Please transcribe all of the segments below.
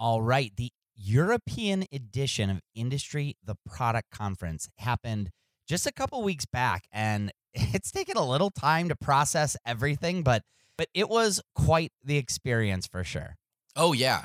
All right. The European edition of Industry the Product Conference happened just a couple weeks back, and it's taken a little time to process everything, but it was quite the experience for sure. Oh yeah.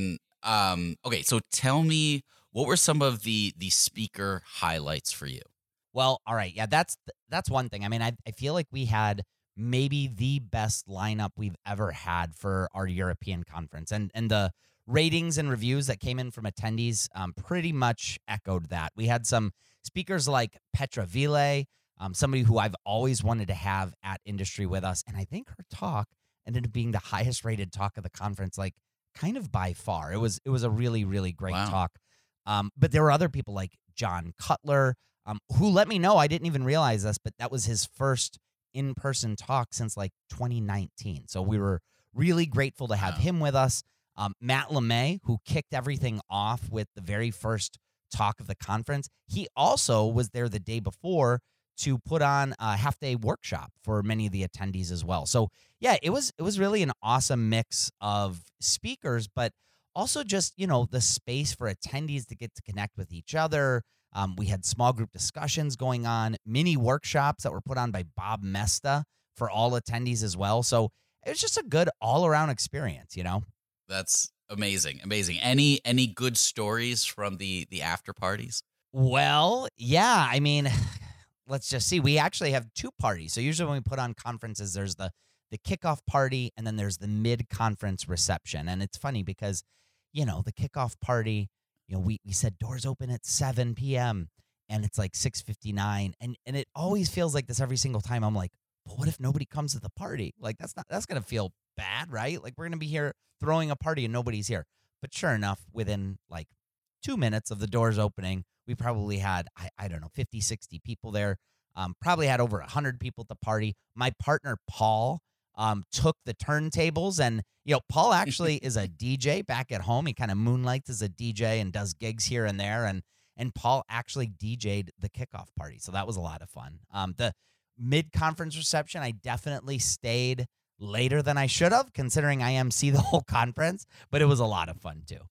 Okay, so tell me, what were some of the speaker highlights for you? Well, all right. Yeah, that's one thing. I mean, I feel like we had maybe the best lineup we've ever had for our European conference. And the ratings and reviews that came in from attendees pretty much echoed that. We had some speakers like Petra Ville, somebody who I've always wanted to have at Industry with us. And I think her talk ended up being the highest rated talk of the conference, like kind of by far. It was a really, really great Wow. talk. But there were other people like John Cutler, who let me know, I didn't even realize this, but that was his first in-person talk since like 2019. So we were really grateful to have Wow. him with us. Matt LeMay, who kicked everything off with the very first talk of the conference, he also was there the day before to put on a half-day workshop for many of the attendees as well. So yeah, it was really an awesome mix of speakers, but also just, the space for attendees to get to connect with each other. We had small group discussions going on, mini workshops that were put on by Bob Mesta for all attendees as well. So it was just a good all-around experience. That's amazing. Amazing. Any good stories from the after parties? Well, yeah, I mean, let's just see. We actually have two parties. So usually when we put on conferences, there's the kickoff party and then there's the mid-conference reception. And it's funny because, the kickoff party, we said doors open at 7 p.m. and it's like 6:59. And it always feels like this every single time. I'm like, but what if nobody comes to the party? Like that's gonna feel bad, right? Like we're gonna be here throwing a party and nobody's here. But sure enough, within like 2 minutes of the doors opening, we probably had, I don't know, 50, 60 people there. Probably had over 100 people at the party. My partner, Paul, took the turntables. And, Paul actually is a DJ back at home. He kind of moonlights as a DJ and does gigs here and there. And Paul actually DJ'd the kickoff party. So that was a lot of fun. The mid-conference reception, I definitely stayed later than I should have, considering I MC the whole conference. But it was a lot of fun, too.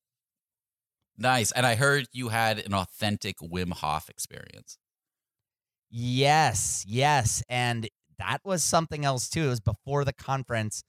Nice. And I heard you had an authentic Wim Hof experience. Yes, yes. And that was something else too. It was before the conference.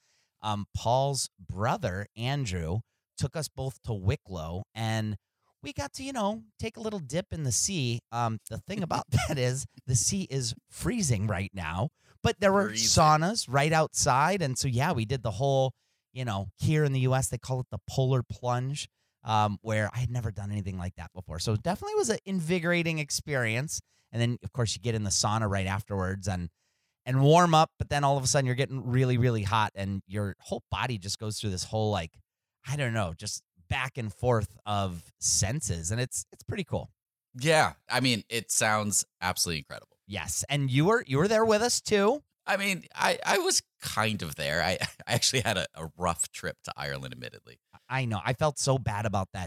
Paul's brother, Andrew, took us both to Wicklow and we got to, take a little dip in the sea. The thing about that is the sea is freezing right now, but there were Freezing. saunas right outside. And so, yeah, we did the whole, here in the US, they call it the polar plunge, where I had never done anything like that before. So it definitely was an invigorating experience. And then, of course, you get in the sauna right afterwards and warm up, but then all of a sudden you're getting really, really hot and your whole body just goes through this whole, like, I don't know, just back and forth of senses. And it's pretty cool. Yeah. I mean, it sounds absolutely incredible. Yes. And you were there with us too. I mean, I was kind of there. I actually had a rough trip to Ireland, admittedly. I know. I felt so bad about that.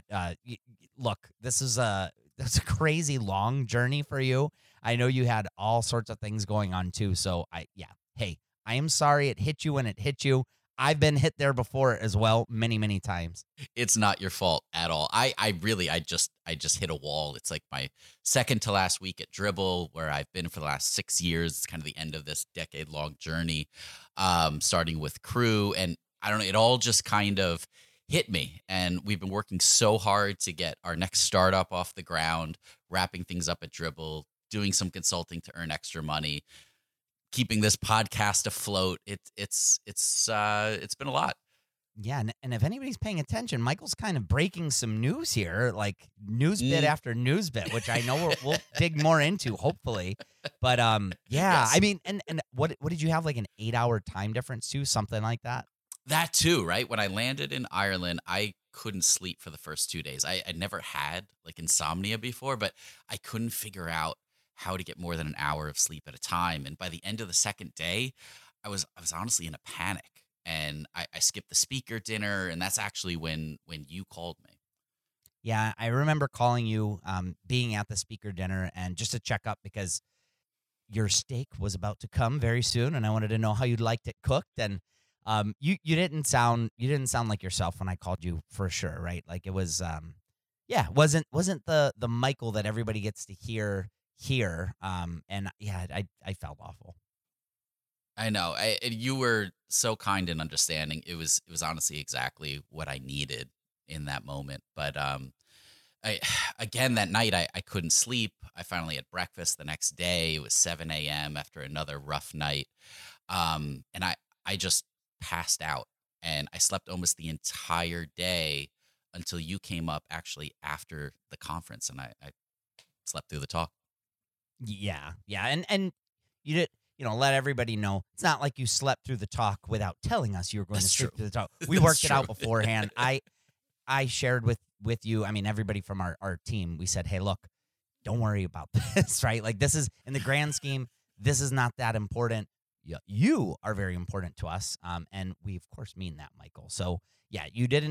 Look, that's a crazy long journey for you. I know you had all sorts of things going on too. So hey, I am sorry it hit you when it hit you. I've been hit there before as well, many, many times. It's not your fault at all. I just hit a wall. It's like my second to last week at Dribble, where I've been for the last 6 years. It's kind of the end of this decade-long journey, starting with crew. And I don't know, it all just kind of hit me. And we've been working so hard to get our next startup off the ground, wrapping things up at Dribble, doing some consulting to earn extra money, keeping this podcast afloat. It's been a lot. Yeah, and if anybody's paying attention, Michael's kind of breaking some news here, like news bit after news bit, which I know we'll dig more into, hopefully. But yeah, Yes. I mean, and what did you have, like an 8-hour time difference too, something like that? That too, right? When I landed in Ireland, I couldn't sleep for the first 2 days. I never had like insomnia before, but I couldn't figure out how to get more than an hour of sleep at a time. And by the end of the second day, I was honestly in a panic. And I skipped the speaker dinner, and that's actually when you called me. Yeah, I remember calling you, being at the speaker dinner, and just to check up because your steak was about to come very soon, and I wanted to know how you liked it cooked. And You didn't sound like yourself when I called you, for sure, right? Like it was wasn't the Michael that everybody gets to hear here. And yeah, I felt awful. I know. And you were so kind and understanding. It was honestly exactly what I needed in that moment. But again, that night I couldn't sleep. I finally had breakfast the next day. It was 7 a.m. after another rough night. And I just passed out, and I slept almost the entire day until you came up actually after the conference, and I slept through the talk. Yeah. And you did, let everybody know. It's not like you slept through the talk without telling us you were going to sleep through the talk. We worked it out beforehand. I shared with you, I mean, everybody from our team, we said, hey, look, don't worry about this, right? Like this is, in the grand scheme, this is not that important. You are very important to us, and we of course mean that, Michael. So yeah, you did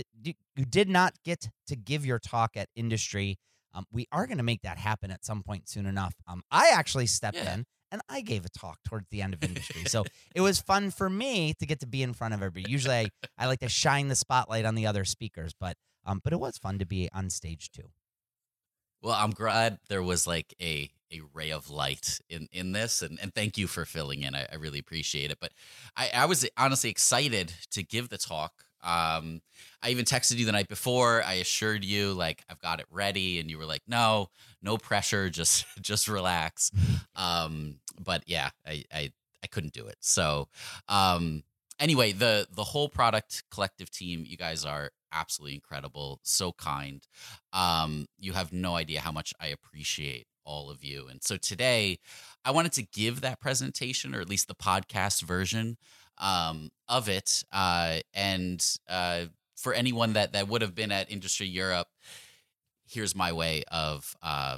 not get to give your talk at Industry. We are going to make that happen at some point soon enough. I actually stepped in and I gave a talk towards the end of Industry, so it was fun for me to get to be in front of everybody. Usually, I like to shine the spotlight on the other speakers, but it was fun to be on stage too. Well, I'm glad there was like a ray of light in this, and thank you for filling in. I really appreciate it. But I was honestly excited to give the talk. I even texted you the night before. I assured you like I've got it ready, and you were like, no pressure, just relax. But yeah, I couldn't do it. So anyway, the whole Product Collective team, you guys are absolutely incredible, so kind. You have no idea how much I appreciate all of you. And so today I wanted to give that presentation, or at least the podcast version of it. And for anyone that would have been at Industry Europe, here's my way of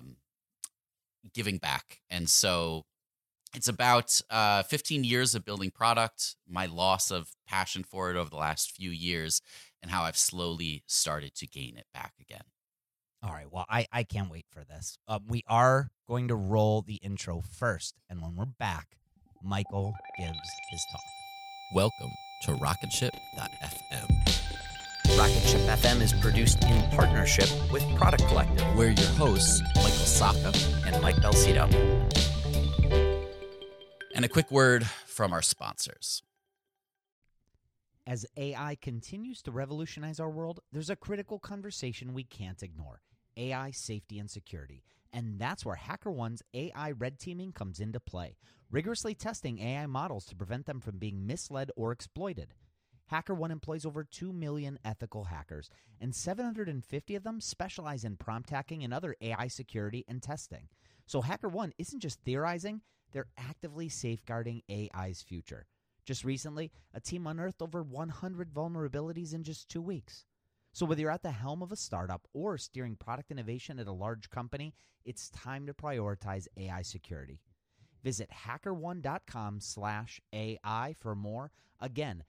giving back. And so it's about 15 years of building product, my loss of passion for it over the last few years, and how I've slowly started to gain it back again. All right. Well, I can't wait for this. We are going to roll the intro first, and when we're back, Michael gives his talk. Welcome to RocketShip.fm. RocketShip FM is produced in partnership with Product Collective. We're your hosts, Michael Saka and Mike Belcito. And a quick word from our sponsors. As AI continues to revolutionize our world, there's a critical conversation we can't ignore: AI safety and security. And that's where HackerOne's AI red teaming comes into play, rigorously testing AI models to prevent them from being misled or exploited. HackerOne employs over 2 million ethical hackers, and 750 of them specialize in prompt hacking and other AI security and testing. So HackerOne isn't just theorizing, they're actively safeguarding AI's future. Just recently, a team unearthed over 100 vulnerabilities in just 2 weeks. So whether you're at the helm of a startup or steering product innovation at a large company, it's time to prioritize AI security. Visit hackerone.com/AI for more. Again,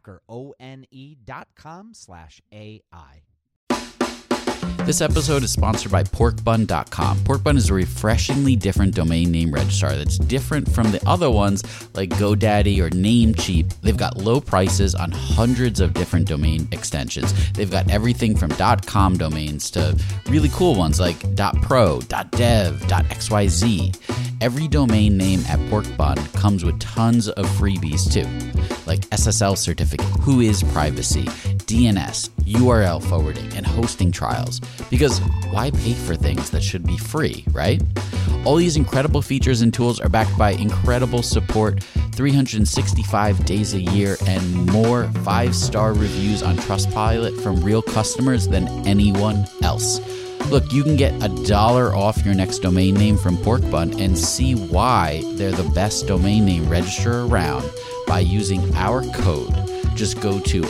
hackerone.com/AI. This episode is sponsored by porkbun.com. Porkbun is a refreshingly different domain name registrar that's different from the other ones like GoDaddy or Namecheap. They've got low prices on hundreds of different domain extensions. They've got everything from .com domains to really cool ones like .pro, .dev, .xyz. Every domain name at Porkbun comes with tons of freebies too, like SSL certificate, WHOIS privacy, DNS, URL forwarding, and hosting trials. Because why pay for things that should be free, right? All these incredible features and tools are backed by incredible support, 365 days a year, and more 5-star reviews on Trustpilot from real customers than anyone else. Look, you can get $1 off your next domain name from Porkbun and see why they're the best domain name registrar around by using our code. Just go to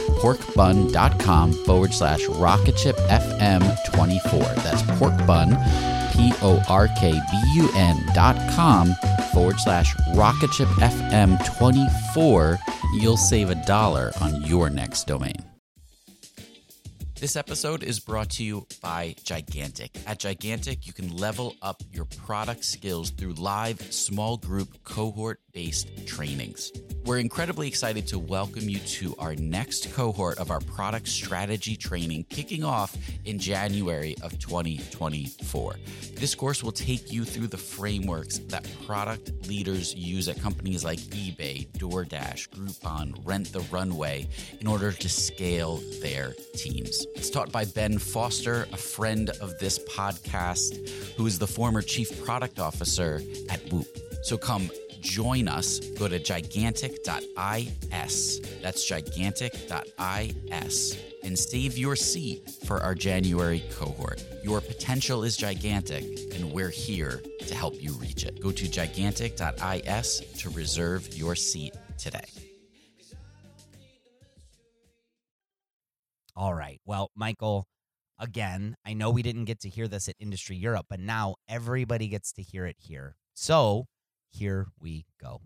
porkbun.com/RocketShipFM24. That's porkbun, porkbun.com/RocketShipFM24. You'll save $1 on your next domain. This episode is brought to you by Gigantic. At Gigantic, you can level up your product skills through live, small group, cohort-based trainings. we're incredibly excited to welcome you to our next cohort of our product strategy training kicking off in January of 2024. This course will take you through the frameworks that product leaders use at companies like eBay, DoorDash, Groupon, Rent the Runway in order to scale their teams. It's taught by Ben Foster, a friend of this podcast, who is the former chief product officer at Whoop. So come join us. Go to gigantic.is. That's gigantic.is and save your seat for our January cohort. Your potential is gigantic, and we're here to help you reach it. Go to gigantic.is to reserve your seat today. All right. Well, Michael, again, I know we didn't get to hear this at Industry Europe, but now everybody gets to hear it here. So here we go.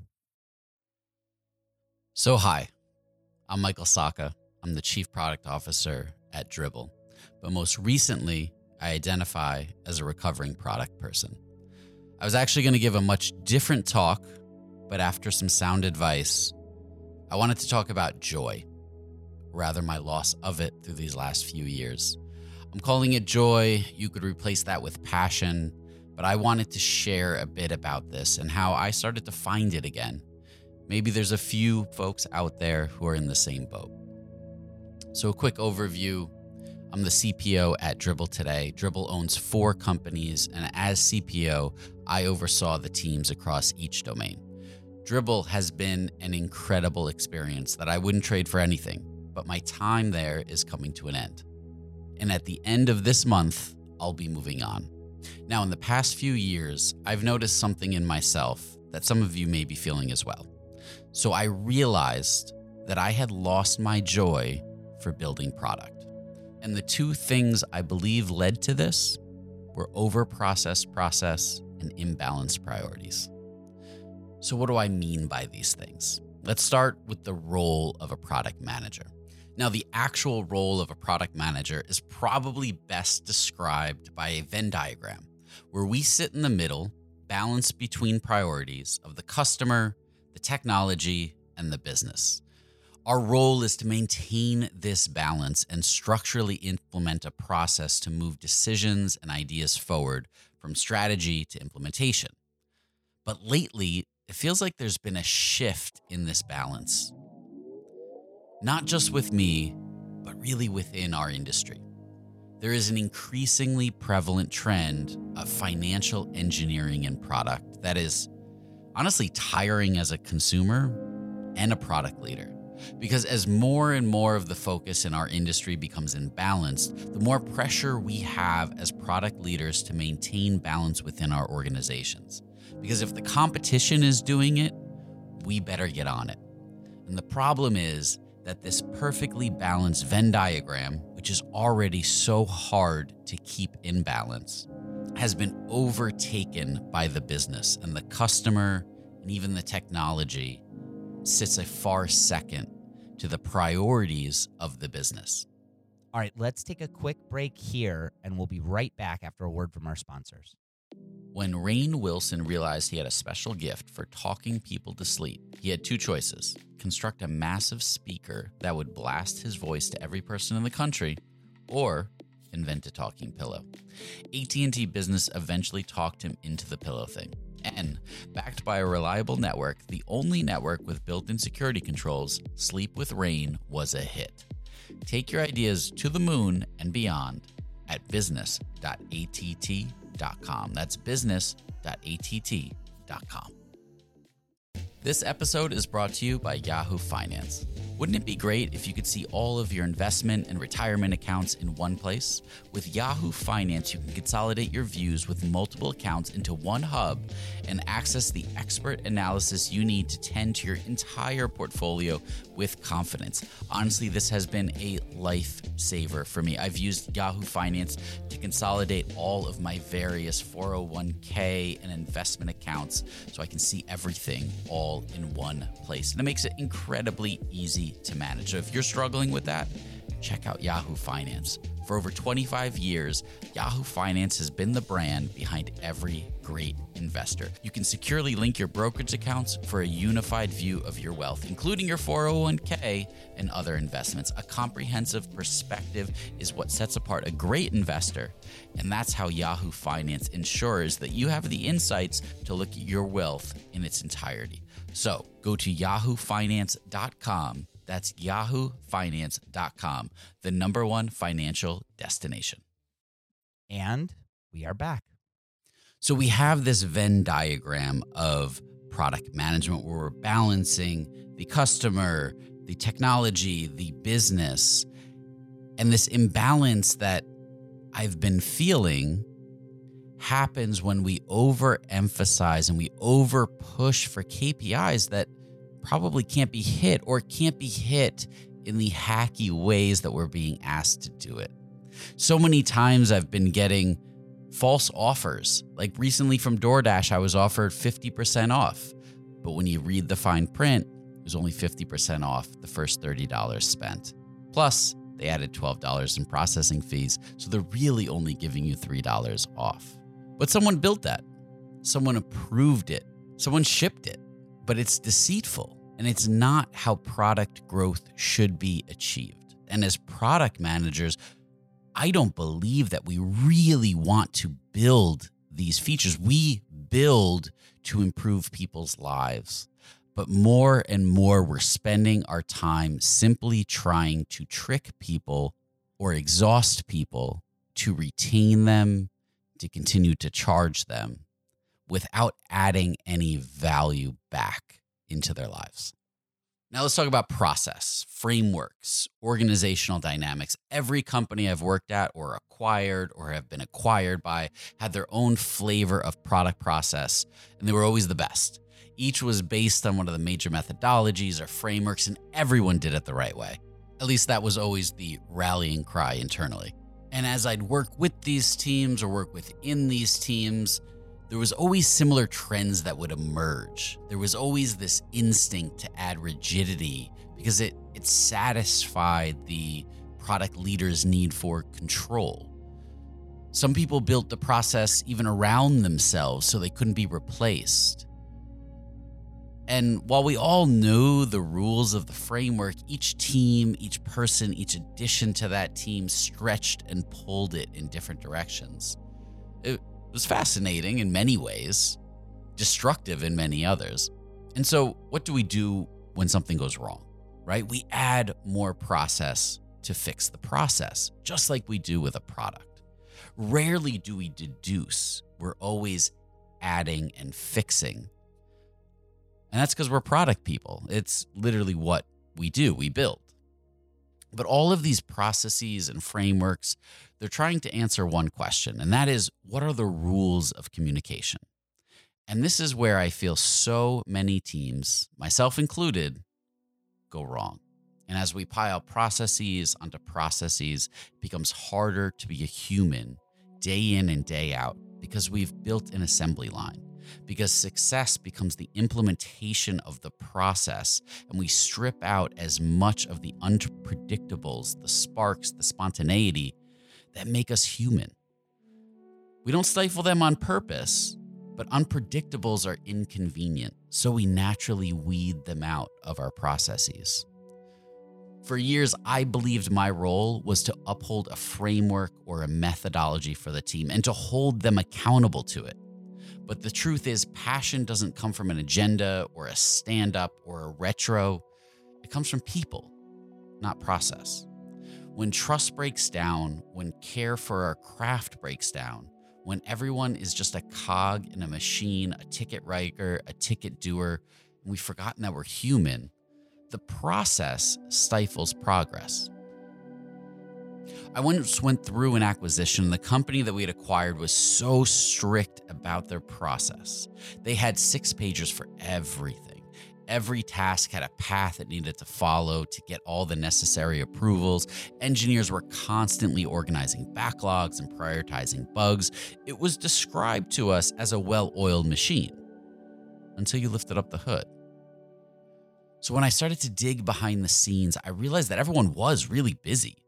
So hi, I'm Michael Sacca. I'm the Chief Product Officer at Dribbble. But most recently, I identify as a recovering product person. I was actually going to give a much different talk, but after some sound advice, I wanted to talk about joy, rather my loss of it through these last few years. I'm calling it joy. You could replace that with passion. But I wanted to share a bit about this and how I started to find it again. Maybe there's a few folks out there who are in the same boat. So a quick overview. I'm the CPO at Dribbble today. Dribbble owns 4 companies, and as CPO, I oversaw the teams across each domain. Dribbble has been an incredible experience that I wouldn't trade for anything, but my time there is coming to an end. And at the end of this month, I'll be moving on. Now, in the past few years, I've noticed something in myself that some of you may be feeling as well. So I realized that I had lost my joy for building product. And the 2 things I believe led to this were over-processed process and imbalanced priorities. So what do I mean by these things? Let's start with the role of a product manager. Now, the actual role of a product manager is probably best described by a Venn diagram, where we sit in the middle, balanced between priorities of the customer, the technology, and the business. Our role is to maintain this balance and structurally implement a process to move decisions and ideas forward from strategy to implementation. But lately, it feels like there's been a shift in this balance. Not just with me, but really within our industry. There is an increasingly prevalent trend of financial engineering in product that is honestly tiring as a consumer and a product leader. Because as more and more of the focus in our industry becomes imbalanced, the more pressure we have as product leaders to maintain balance within our organizations. Because if the competition is doing it, we better get on it. And the problem is that this perfectly balanced Venn diagram, which is already so hard to keep in balance, has been overtaken by the business, and the customer and even the technology sits a far second to the priorities of the business. All right, let's take a quick break here, and we'll be right back after a word from our sponsors. When Rainn Wilson realized he had a special gift for talking people to sleep, he had 2 choices: construct a massive speaker that would blast his voice to every person in the country, or invent a talking pillow. AT&T Business eventually talked him into the pillow thing. And, backed by a reliable network, the only network with built-in security controls, Sleep with Rainn was a hit. Take your ideas to the moon and beyond at business.att.com. That's business.att.com. This episode is brought to you by Yahoo Finance. Wouldn't it be great if you could see all of your investment and retirement accounts in one place? With Yahoo Finance, you can consolidate your views with multiple accounts into one hub and access the expert analysis you need to tend to your entire portfolio with confidence. Honestly, this has been a lifesaver for me. I've used Yahoo Finance to consolidate all of my various 401k and investment accounts so I can see everything all in one place. And it makes it incredibly easy to manage. So if you're struggling with that, check out Yahoo Finance. For over 25 years, Yahoo Finance has been the brand behind every great investor. You can securely link your brokerage accounts for a unified view of your wealth, including your 401k and other investments. A comprehensive perspective is what sets apart a great investor, and that's how Yahoo Finance ensures that you have the insights to look at your wealth in its entirety. So go to yahoofinance.com. That's yahoofinance.com, the #1 financial destination. And we are back. So we have this Venn diagram of product management where we're balancing the customer, the technology, the business, and this imbalance that I've been feeling happens when we overemphasize and we over push for KPIs that probably can't be hit or can't be hit in the hacky ways that we're being asked to do it. So many times I've been getting false offers. Like recently from DoorDash, I was offered 50% off. But when you read the fine print, it was only 50% off the first $30 spent. Plus, they added $12 in processing fees. So they're really only giving you $3 off. But someone built that. Someone approved it. Someone shipped it. But it's deceitful, and it's not how product growth should be achieved. And as product managers, I don't believe that we really want to build these features. We build to improve people's lives. But more and more, we're spending our time simply trying to trick people or exhaust people to retain them, to continue to charge them, without adding any value back into their lives. Now let's talk about process, frameworks, organizational dynamics. Every company I've worked at or acquired or have been acquired by had their own flavor of product process, and they were always the best. Each was based on one of the major methodologies or frameworks, and everyone did it the right way. At least that was always the rallying cry internally. And as I'd work with these teams or work within these teams, there was always similar trends that would emerge. There was always this instinct to add rigidity because it satisfied the product leader's need for control. Some people built the process even around themselves so they couldn't be replaced. And while we all know the rules of the framework, each team, each person, each addition to that team stretched and pulled it in different directions. It was fascinating in many ways, destructive in many others. And so what do we do when something goes wrong, right? We add more process to fix the process, just like we do with a product. Rarely do we deduce. We're always adding and fixing. And that's because we're product people. It's literally what we do. We build. But all of these processes and frameworks, they're trying to answer one question, and that is, what are the rules of communication? And this is where I feel so many teams, myself included, go wrong. And as we pile processes onto processes, it becomes harder to be a human day in and day out because we've built an assembly line. Because success becomes the implementation of the process, and we strip out as much of the unpredictables, the sparks, the spontaneity that make us human. We don't stifle them on purpose, but unpredictables are inconvenient, so we naturally weed them out of our processes. For years, I believed my role was to uphold a framework or a methodology for the team and to hold them accountable to it. But the truth is, passion doesn't come from an agenda or a stand-up or a retro. It comes from people, not process. When trust breaks down, when care for our craft breaks down, when everyone is just a cog in a machine, a ticket writer, a ticket doer, and we've forgotten that we're human, the process stifles progress. I once went through an acquisition. The company that we had acquired was so strict about their process. They had 6 pages for everything. Every task had a path it needed to follow to get all the necessary approvals. Engineers were constantly organizing backlogs and prioritizing bugs. It was described to us as a well-oiled machine until you lifted up the hood. So when I started to dig behind the scenes, I realized that everyone was really busy.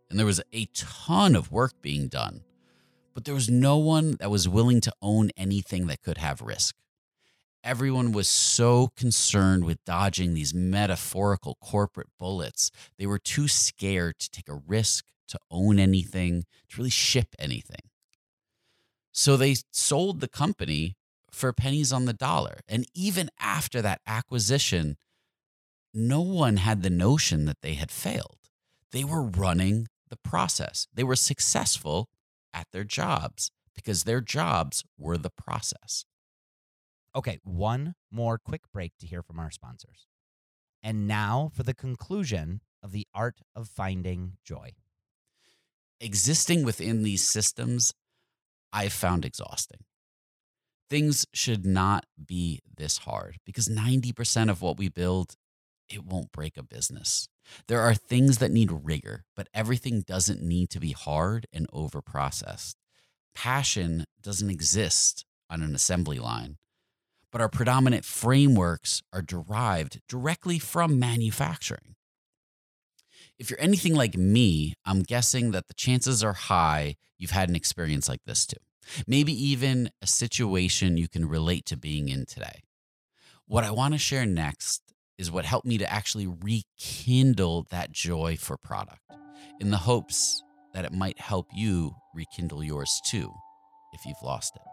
and there was a ton of work being done, but there was no one that was willing to own anything that could have risk. Everyone was so concerned with dodging these metaphorical corporate bullets. They were too scared to take a risk, to own anything, to really ship anything. So they sold the company for pennies on the dollar. And even after that acquisition, no one had the notion that they had failed. They were running the process. They were successful at their jobs because their jobs were the process. Okay, one more quick break to hear from our sponsors. And now for the conclusion of the art of finding joy. Existing within these systems, I've found exhausting. Things should not be this hard because 90% of what we build, it won't break a business. There are things that need rigor, but everything doesn't need to be hard and over-processed. Passion doesn't exist on an assembly line, but our predominant frameworks are derived directly from manufacturing. If you're anything like me, I'm guessing that the chances are high you've had an experience like this too. Maybe even a situation you can relate to being in today. What I want to share next is what helped me to actually rekindle that joy for product, in the hopes that it might help you rekindle yours too, if you've lost it.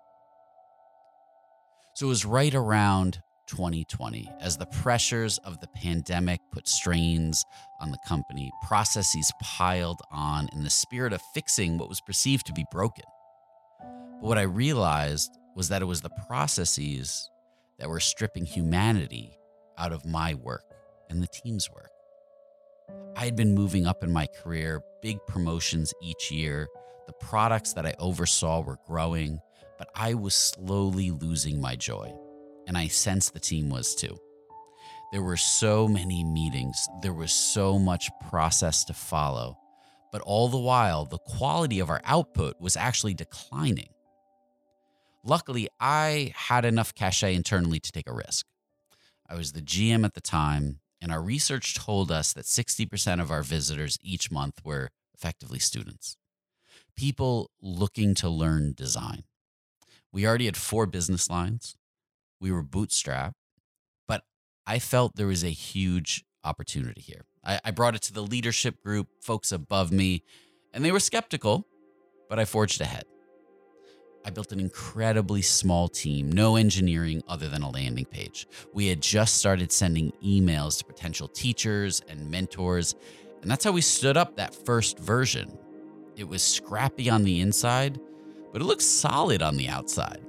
So it was right around 2020, as the pressures of the pandemic put strains on the company, processes piled on in the spirit of fixing what was perceived to be broken. But what I realized was that it was the processes that were stripping humanity out of my work and the team's work. I had been moving up in my career, big promotions each year. The products that I oversaw were growing, but I was slowly losing my joy. And I sensed the team was too. There were so many meetings. There was so much process to follow. But all the while, the quality of our output was actually declining. Luckily, I had enough cachet internally to take a risk. I was the GM at the time, and our research told us that 60% of our visitors each month were effectively students. People looking to learn design. We already had 4 business lines. We were bootstrapped, but I felt there was a huge opportunity here. I brought it to the leadership group, folks above me, and they were skeptical, but I forged ahead. I built an incredibly small team, no engineering other than a landing page. We had just started sending emails to potential teachers and mentors, and that's how we stood up that first version. It was scrappy on the inside, but it looked solid on the outside.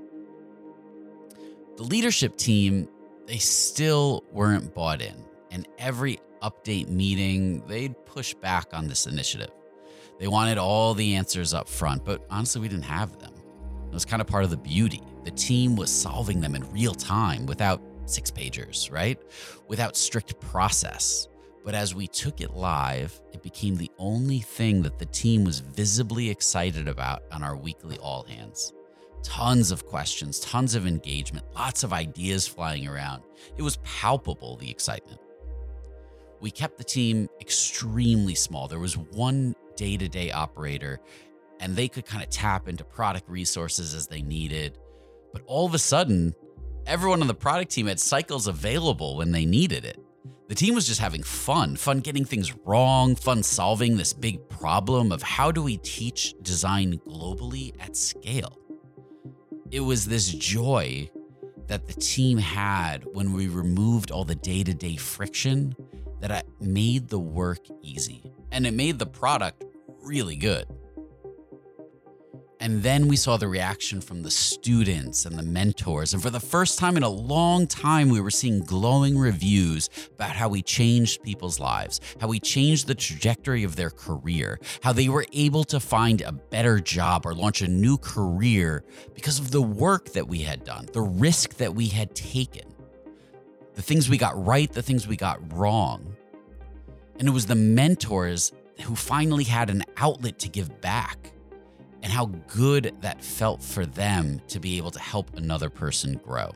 The leadership team, they still weren't bought in, and every update meeting, they'd push back on this initiative. They wanted all the answers up front, but honestly, we didn't have them. It was kind of part of the beauty. The team was solving them in real time without 6-pagers, right? Without strict process. But as we took it live, it became the only thing that the team was visibly excited about on our weekly all hands. Tons of questions, tons of engagement, lots of ideas flying around. It was palpable, the excitement. We kept the team extremely small. There was one day-to-day operator, and they could kind of tap into product resources as they needed. But all of a sudden, everyone on the product team had cycles available when they needed it. The team was just having fun getting things wrong, fun solving this big problem of how do we teach design globally at scale. It was this joy that the team had when we removed all the day-to-day friction that made the work easy, and it made the product really good. And then we saw the reaction from the students and the mentors. And for the first time in a long time, we were seeing glowing reviews about how we changed people's lives, how we changed the trajectory of their career, how they were able to find a better job or launch a new career because of the work that we had done, the risk that we had taken, the things we got right, the things we got wrong. And it was the mentors who finally had an outlet to give back. And how good that felt for them to be able to help another person grow.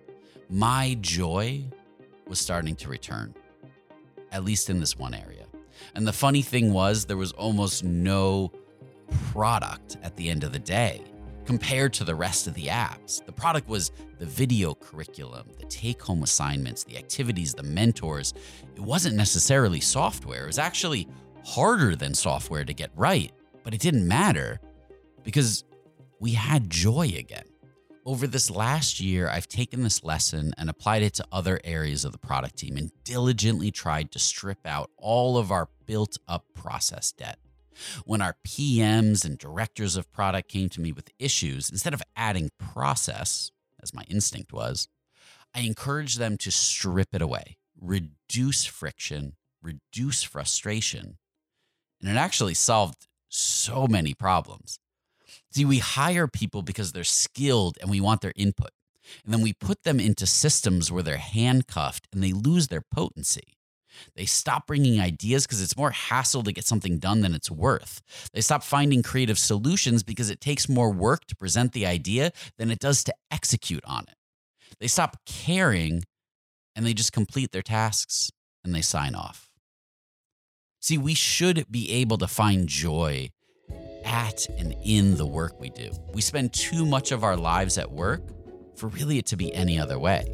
My joy was starting to return, at least in this one area. And the funny thing was, there was almost no product at the end of the day compared to the rest of the apps. The product was the video curriculum, the take-home assignments, the activities, the mentors. It wasn't necessarily software. It was actually harder than software to get right, but it didn't matter because we had joy again. Over this last year, I've taken this lesson and applied it to other areas of the product team and diligently tried to strip out all of our built-up process debt. When our PMs and directors of product came to me with issues, instead of adding process, as my instinct was, I encouraged them to strip it away, reduce friction, reduce frustration. And it actually solved so many problems. See, we hire people because they're skilled and we want their input. And then we put them into systems where they're handcuffed and they lose their potency. They stop bringing ideas because it's more hassle to get something done than it's worth. They stop finding creative solutions because it takes more work to present the idea than it does to execute on it. They stop caring and they just complete their tasks and they sign off. See, we should be able to find joy at and in the work we do. We spend too much of our lives at work for really it to be any other way.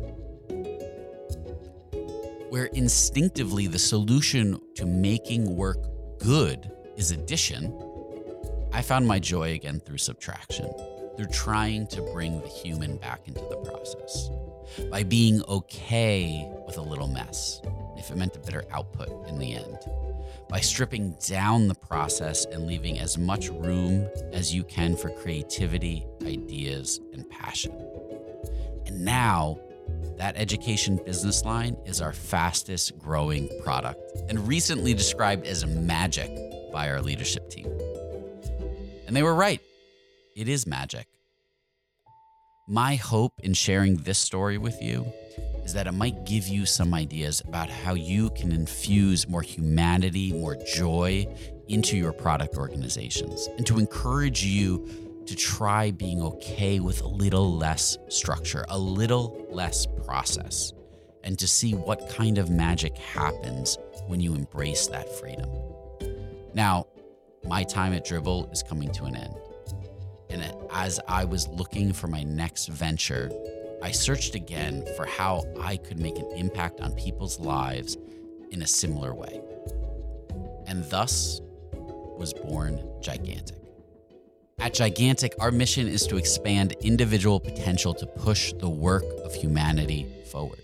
Where instinctively the solution to making work good is addition, I found my joy again through subtraction, through trying to bring the human back into the process, by being okay with a little mess, if it meant a better output in the end, by stripping down the process and leaving as much room as you can for creativity, ideas, and passion. And now, that education business line is our fastest growing product and recently described as magic by our leadership team. And they were right. It is magic. My hope in sharing this story with you is that it might give you some ideas about how you can infuse more humanity, more joy into your product organizations, and to encourage you to try being okay with a little less structure, a little less process, and to see what kind of magic happens when you embrace that freedom. Now, my time at Dribbble is coming to an end. And as I was looking for my next venture, I searched again for how I could make an impact on people's lives in a similar way. And thus was born Gigantic. At Gigantic, our mission is to expand individual potential to push the work of humanity forward.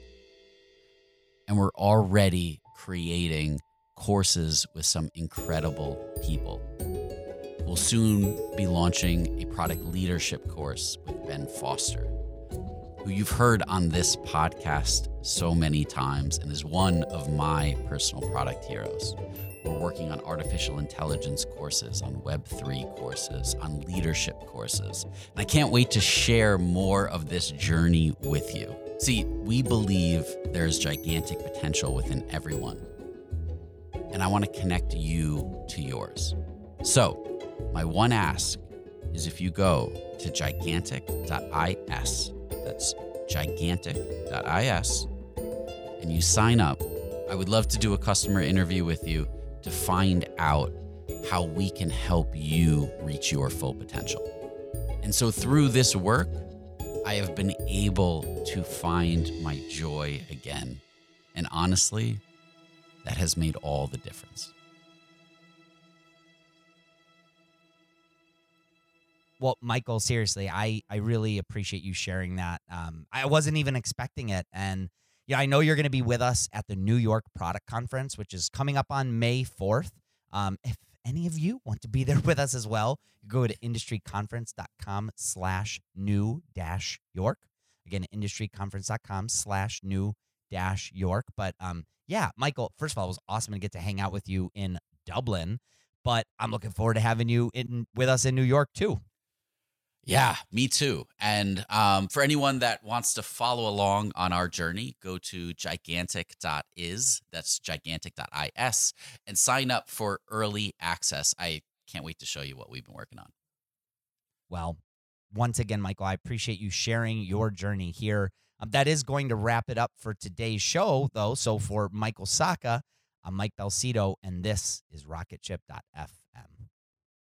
And we're already creating courses with some incredible people. We'll soon be launching a product leadership course with Ben Foster, who you've heard on this podcast so many times and is one of my personal product heroes. We're working on artificial intelligence courses, on Web3 courses, on leadership courses. And I can't wait to share more of this journey with you. See, we believe there's gigantic potential within everyone. And I want to connect you to yours. So, my one ask is if you go to gigantic.is, that's gigantic.is, and you sign up, I would love to do a customer interview with you to find out how we can help you reach your full potential. And so through this work, I have been able to find my joy again. And honestly, that has made all the difference. Well, Michael, seriously, I really appreciate you sharing that. I wasn't even expecting it. And yeah, I know you're going to be with us at the New York Product Conference, which is coming up on May 4th. If any of you want to be there with us as well, you go to industryconference.com/new-york. Again, industryconference.com/new-york. But yeah, Michael, first of all, it was awesome to get to hang out with you in Dublin, but I'm looking forward to having you with us in New York too. Yeah, me too. And for anyone that wants to follow along on our journey, go to gigantic.is, that's gigantic.is, and sign up for early access. I can't wait to show you what we've been working on. Well, once again, Michael, I appreciate you sharing your journey here. That is going to wrap it up for today's show, though. So for Michael Sacca, I'm Mike Belcito, and this is Rocketship.fm.